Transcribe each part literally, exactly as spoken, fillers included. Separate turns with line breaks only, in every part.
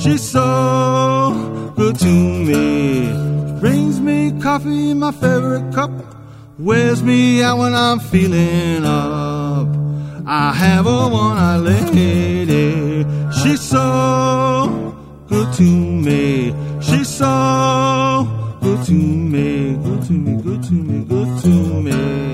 She's so good to me. Brings me coffee in my favorite cup. Wears me out when I'm feeling up. I have a one-eyed lady. She's so good to me. She's so good to me. Good to me, good to me, good to me.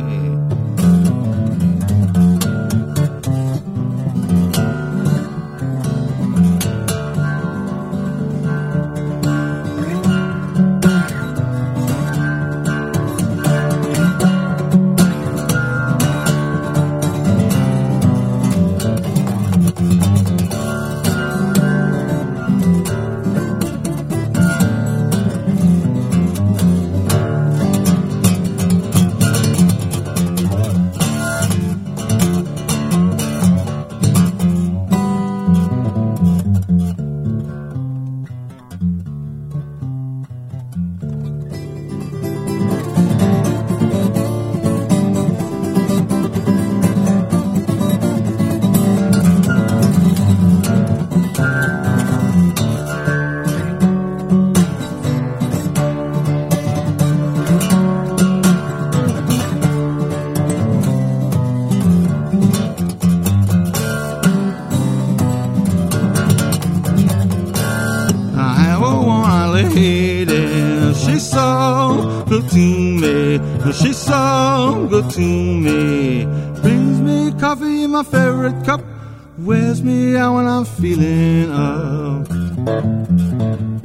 She's so good to me. She's so good to me. Brings me coffee in my favorite cup. Wears me out when I'm feeling up.